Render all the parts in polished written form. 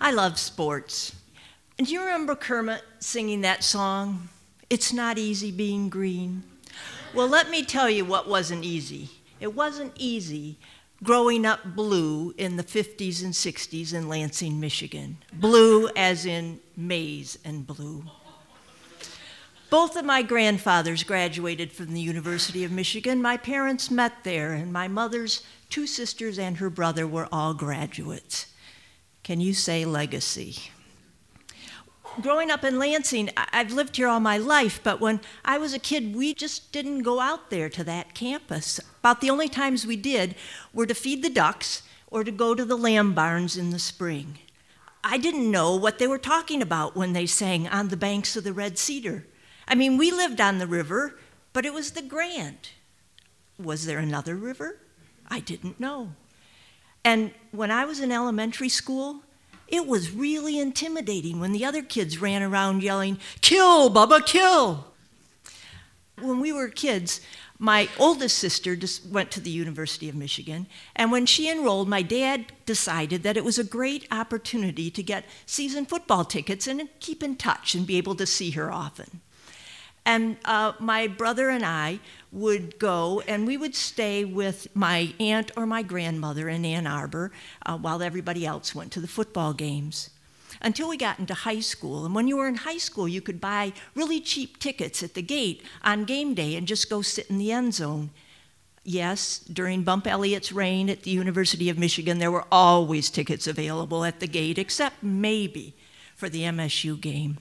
I love sports. And do you remember Kermit singing that song, "It's Not Easy Being Green"? Well, let me tell you what wasn't easy. It wasn't easy growing up blue in the 50s and 60s in Lansing, Michigan. Blue as in maize and blue. Both of my grandfathers graduated from the University of Michigan. My parents met there, and my mother's 2 sisters and her brother were all graduates. Can you say legacy? Growing up in Lansing, I've lived here all my life, but when I was a kid, we just didn't go out there to that campus. About the only times we did were to feed the ducks or to go to the lamb barns in the spring. I didn't know what they were talking about when they sang "On the Banks of the Red Cedar." I mean, we lived on the river, but it was the Grand. Was there another river? I didn't know. And when I was in elementary school, it was really intimidating when the other kids ran around yelling, "Kill, Bubba, kill!" When we were kids, my oldest sister just went to the University of Michigan, and when she enrolled, my dad decided that it was a great opportunity to get season football tickets and keep in touch and be able to see her often. And my brother and I would go, and we would stay with my aunt or my grandmother in Ann Arbor while everybody else went to the football games, until we got into high school. And when you were in high school, you could buy really cheap tickets at the gate on game day and just go sit in the end zone. Yes, during Bump Elliott's reign at the University of Michigan, there were always tickets available at the gate, except maybe for the MSU game.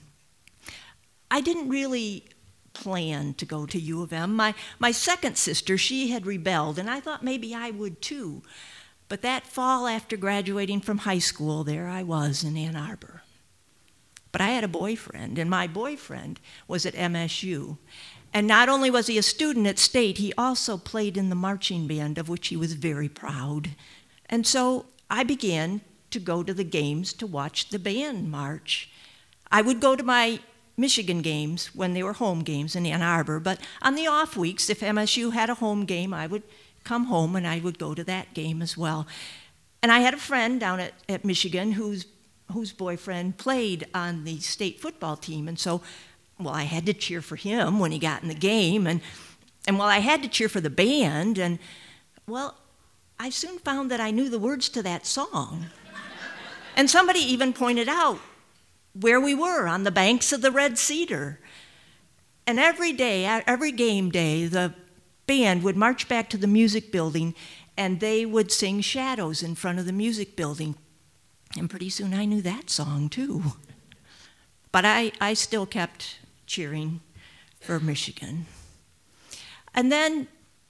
I didn't really plan to go to U of M. My second sister, she had rebelled, and I thought maybe I would too. But that fall after graduating from high school, there I was in Ann Arbor. But I had a boyfriend, and my boyfriend was at MSU. And not only was he a student at State, he also played in the marching band, of which he was very proud. And so I began to go to the games to watch the band march. I would go to my Michigan games when they were home games in Ann Arbor, but on the off weeks, if MSU had a home game, I would come home and I would go to that game as well. And I had a friend down at Michigan whose boyfriend played on the state football team, and so, well, I had to cheer for him when he got in the game, and well, I had to cheer for the band, and, well, I soon found that I knew the words to that song. And somebody even pointed out where we were, on the banks of the Red Cedar. And every day, every game day, the band would march back to the music building, and they would sing "Shadows" in front of the music building. And pretty soon I knew that song too. But I still kept cheering for Michigan. And then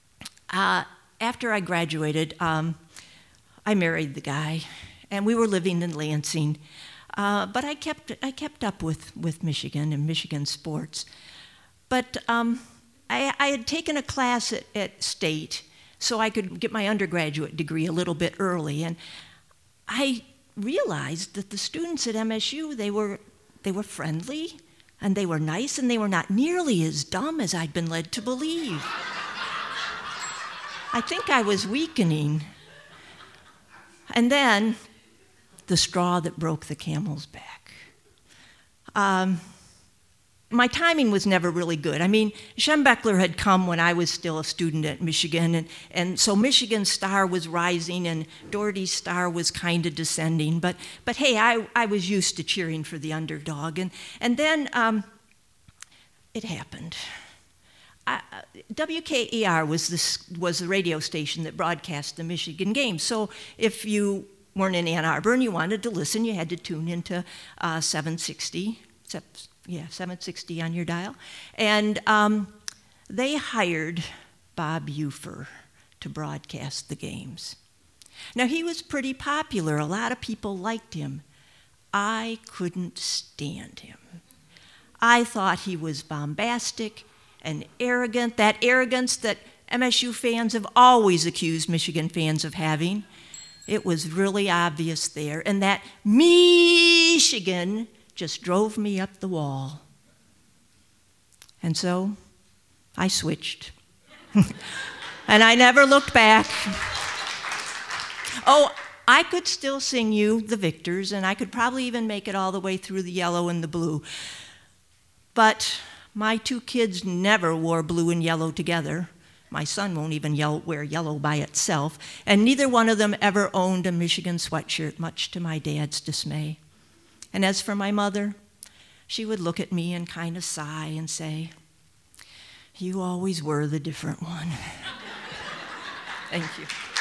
after I graduated, I married the guy, and we were living in Lansing. But I kept up with Michigan and Michigan sports. But I had taken a class at State so I could get my undergraduate degree a little bit early, and I realized that the students at MSU, they were friendly, and they were nice, and they were not nearly as dumb as I'd been led to believe. I think I was weakening. And then the straw that broke the camel's back. My timing was never really good. I mean, Schembechler had come when I was still a student at Michigan, and so Michigan's star was rising and Doherty's star was kind of descending. But hey, I was used to cheering for the underdog. And then it happened. WKER was the radio station that broadcast the Michigan games. So if you weren't in Ann Arbor and you wanted to listen, you had to tune into 760 on your dial. And they hired Bob Ufer to broadcast the games. Now, he was pretty popular. A lot of people liked him. I couldn't stand him. I thought he was bombastic and arrogant, that arrogance that MSU fans have always accused Michigan fans of having. It was really obvious there, and that Michigan just drove me up the wall. And so I switched. And I never looked back. Oh, I could still sing you the victors, and I could probably even make it all the way through the yellow and the blue. But my two kids never wore blue and yellow together. My son won't even wear yellow by itself, and neither one of them ever owned a Michigan sweatshirt, much to my dad's dismay. And as for my mother, she would look at me and kind of sigh and say, "You always were the different one." Thank you.